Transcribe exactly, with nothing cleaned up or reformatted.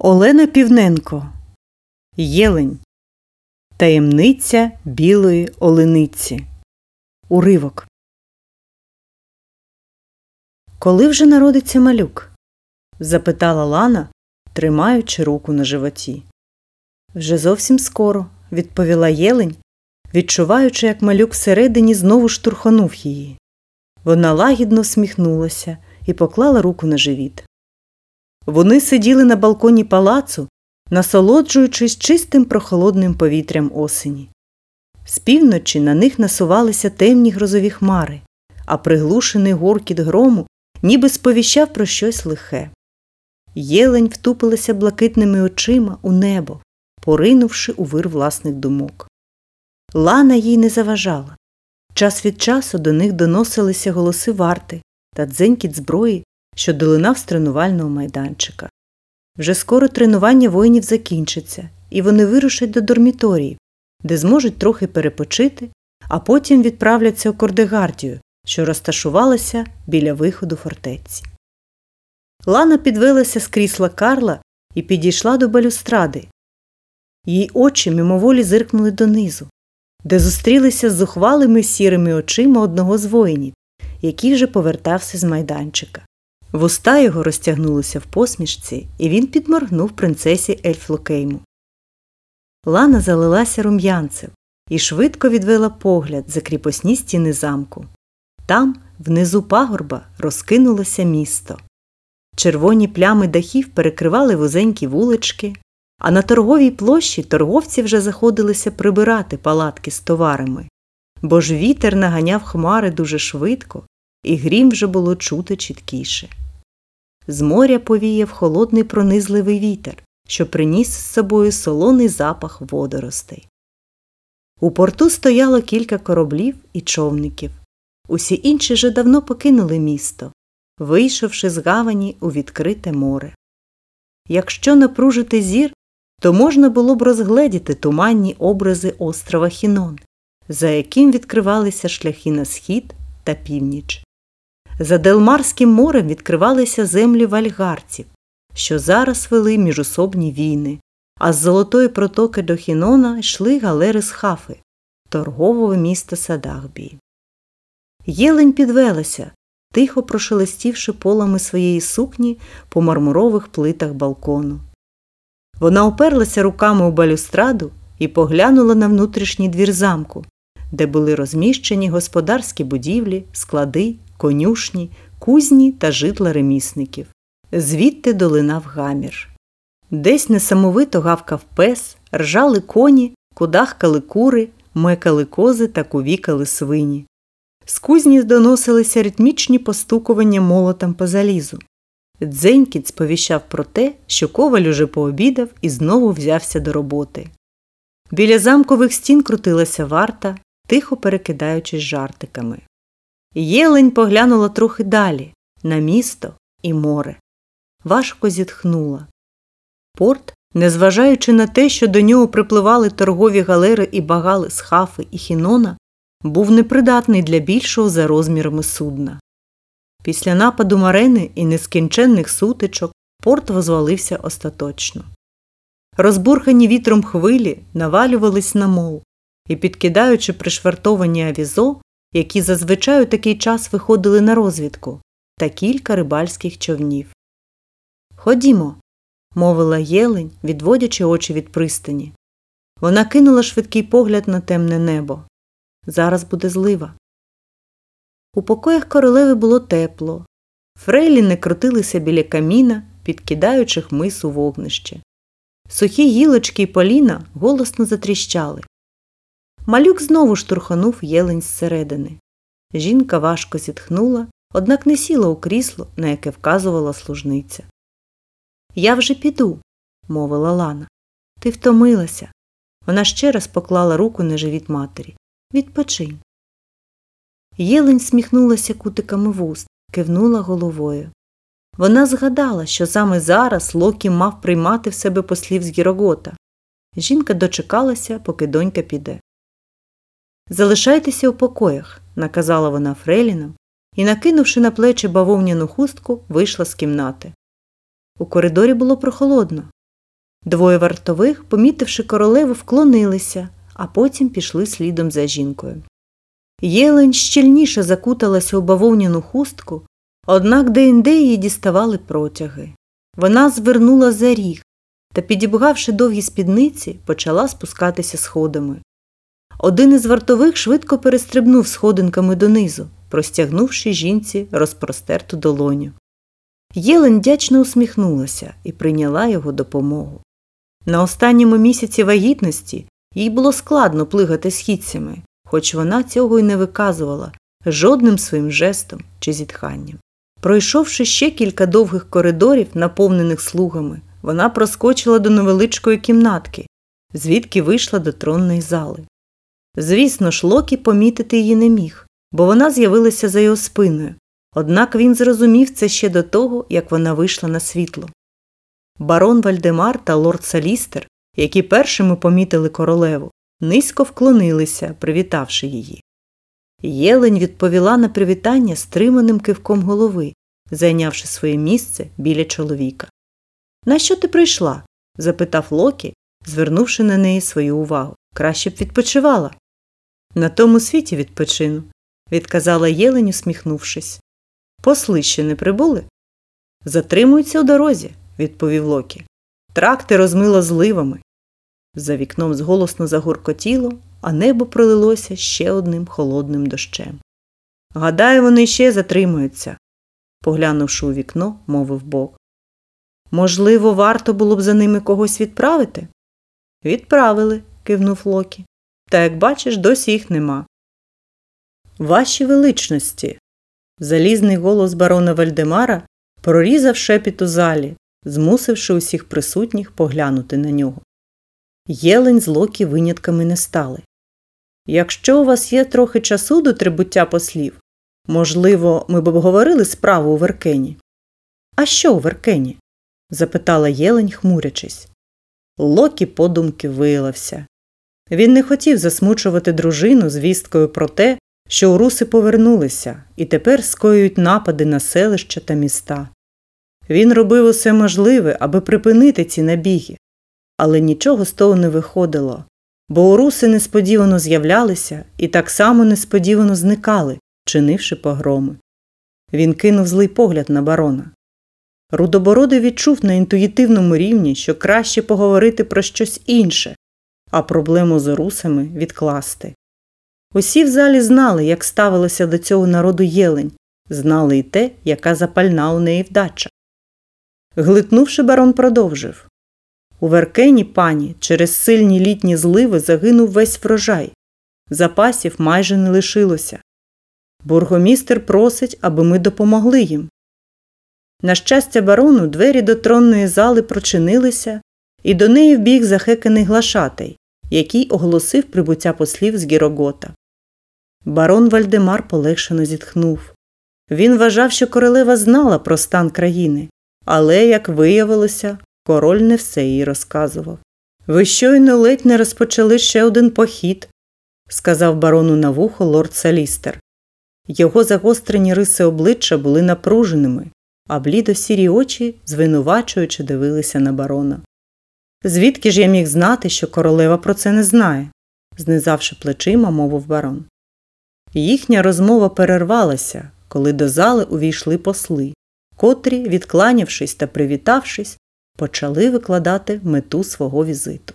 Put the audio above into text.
Олена Півненко. Єлень. Таємниця білої олениці. Уривок. «Коли вже народиться малюк?» – запитала Лана, тримаючи руку на животі. «Вже зовсім скоро», – відповіла Єлень, відчуваючи, як малюк всередині знову штурхонув її. Вона лагідно всміхнулася і поклала руку на живіт. Вони сиділи на балконі палацу, насолоджуючись чистим прохолодним повітрям осені. З півночі на них насувалися темні грозові хмари, а приглушений гуркіт грому ніби сповіщав про щось лихе. Єлень втупилася блакитними очима у небо, поринувши у вир власних думок. Лана їй не заважала. Час від часу до них доносилися голоси варти та дзенькіт зброї, що долинав з тренувального майданчика. Вже скоро тренування воїнів закінчиться, і вони вирушать до дорміторіїв, де зможуть трохи перепочити, а потім відправляться у Кордегардію, що розташувалася біля виходу фортеці. Лана підвелася з крісла Карла і підійшла до балюстради. Її очі мимоволі зиркнули донизу, де зустрілися з зухвалими сірими очима одного з воїнів, який вже повертався з майданчика. Вуста його розтягнулися в посмішці, і він підморгнув принцесі Ельфлокейму. Лана залилася рум'янцем і швидко відвела погляд за кріпосні стіни замку. Там, внизу пагорба, розкинулося місто. Червоні плями дахів перекривали вузенькі вулички, а на торговій площі торговці вже заходилися прибирати палатки з товарами, бо ж вітер наганяв хмари дуже швидко, і грім вже було чути чіткіше. З моря повіяв холодний пронизливий вітер, що приніс з собою солоний запах водоростей. У порту стояло кілька кораблів і човників. Усі інші вже давно покинули місто, вийшовши з гавані у відкрите море. Якщо напружити зір, то можна було б розгледіти туманні образи острова Хінон, за яким відкривалися шляхи на схід та північ. За Делмарським морем відкривалися землі вальгарців, що зараз вели міжособні війни, а з Золотої протоки до Хінона йшли галери з Хафи, торгового міста Садагбії. Єлень підвелася, тихо прошелестівши полами своєї сукні по мармурових плитах балкону. Вона оперлася руками у балюстраду і поглянула на внутрішній двір замку, де були розміщені господарські будівлі, склади, конюшні, кузні та житла ремісників. Звідти долинав гамір. Десь несамовито гавкав пес, ржали коні, кудахкали кури, мекали кози та кувікали свині. З кузні доносилися ритмічні постукування молотом по залізу. Дзенькіт сповіщав про те, що коваль уже пообідав і знову взявся до роботи. Біля замкових стін крутилася варта, тихо перекидаючись жартиками. Єлень поглянула трохи далі, на місто і море. Важко зітхнула. Порт, незважаючи на те, що до нього припливали торгові галери і багали з Хафи і Хінона, був непридатний для більшого за розмірами судна. Після нападу Марени і нескінченних сутичок порт возвалився остаточно. Розбурхані вітром хвилі навалювались на мол і, підкидаючи пришвартовані авізо, які зазвичай у такий час виходили на розвідку, та кілька рибальських човнів. «Ходімо», – мовила Єлень, відводячи очі від пристані. Вона кинула швидкий погляд на темне небо. Зараз буде злива. У покоях королеви було тепло. Фрейліни крутилися біля каміна, підкидаючи хмиз у вогнище. Сухі гілочки й поліна голосно затріщали. Малюк знову штурхонув Єлень зсередини. Жінка важко зітхнула, однак не сіла у крісло, на яке вказувала служниця. «Я вже піду», – мовила Лана. «Ти втомилася». Вона ще раз поклала руку на живіт матері. «Відпочинь». Єлень сміхнулася кутиками вуст, кивнула головою. Вона згадала, що саме зараз Локі мав приймати в себе послів з Гірогота. Жінка дочекалася, поки донька піде. «Залишайтеся у покоях», – наказала вона фрейлінам, і, накинувши на плечі бавовняну хустку, вийшла з кімнати. У коридорі було прохолодно. Двоє вартових, помітивши королеву, вклонилися, а потім пішли слідом за жінкою. Єлень щільніше закуталася у бавовняну хустку, однак де-інде її діставали протяги. Вона звернула за ріг та, підібгавши довгі спідниці, почала спускатися сходами. Один із вартових швидко перестрибнув сходинками донизу, простягнувши жінці розпростерту долоню. Єлень вдячно усміхнулася і прийняла його допомогу. На останньому місяці вагітності їй було складно плигати східцями, хоч вона цього й не виказувала жодним своїм жестом чи зітханням. Пройшовши ще кілька довгих коридорів, наповнених слугами, вона проскочила до невеличкої кімнатки, звідки вийшла до тронної зали. Звісно ж, Локі помітити її не міг, бо вона з'явилася за його спиною, однак він зрозумів це ще до того, як вона вийшла на світло. Барон Вальдемар та лорд Салістер, які першими помітили королеву, низько вклонилися, привітавши її. Єлень відповіла на привітання стриманим кивком голови, зайнявши своє місце біля чоловіка. «На що ти прийшла?» – запитав Локі, звернувши на неї свою увагу. «Краще б відпочивала». «На тому світі відпочину», – відказала Єлень, усміхнувшись. «Посли ще не прибули?» «Затримуються у дорозі», – відповів Локі. «Тракти розмило зливами». За вікном зголосно загуркотіло, а небо пролилося ще одним холодним дощем. «Гадаю, вони ще затримуються», – поглянувши у вікно, мовив Бог. «Можливо, варто було б за ними когось відправити?» «Відправили», – кивнув Локі. «Та, як бачиш, досі їх нема». «Ваші величності!» Залізний голос барона Вальдемара прорізав шепіт у залі, змусивши усіх присутніх поглянути на нього. Єлень з Локі винятками не стали. «Якщо у вас є трохи часу до прибуття послів, можливо, ми б обговорили справу у Веркені?» «А що у Веркені?» – запитала Єлень, хмурячись. Локі подумки виявився. Він не хотів засмучувати дружину звісткою про те, що уруси повернулися і тепер скоюють напади на селища та міста. Він робив усе можливе, аби припинити ці набіги. Але нічого з того не виходило, бо уруси несподівано з'являлися і так само несподівано зникали, чинивши погроми. Він кинув злий погляд на барона. Рудобородий відчув на інтуїтивному рівні, що краще поговорити про щось інше, а проблему з урусами відкласти. Усі в залі знали, як ставилося до цього народу Єлень, знали й те, яка запальна у неї вдача. Глитнувши, барон продовжив. «У Веркені, пані, через сильні літні зливи загинув весь врожай. Запасів майже не лишилося. Бургомістер просить, аби ми допомогли їм». На щастя барону, двері до тронної зали прочинилися, і до неї вбіг захеканий глашатай, який оголосив прибуття послів з Гірогота. Барон Вальдемар полегшено зітхнув. Він вважав, що королева знала про стан країни, але, як виявилося, король не все їй розказував. «Ви щойно ледь не розпочали ще один похід», – сказав барону на вухо лорд Салістер. Його загострені риси обличчя були напруженими, а блідо-сірі очі звинувачуючи дивилися на барона. «Звідки ж я міг знати, що королева про це не знає?» – знизавши плечима, мовив барон. Їхня розмова перервалася, коли до зали увійшли посли, котрі, відкланявшись та привітавшись, почали викладати мету свого візиту.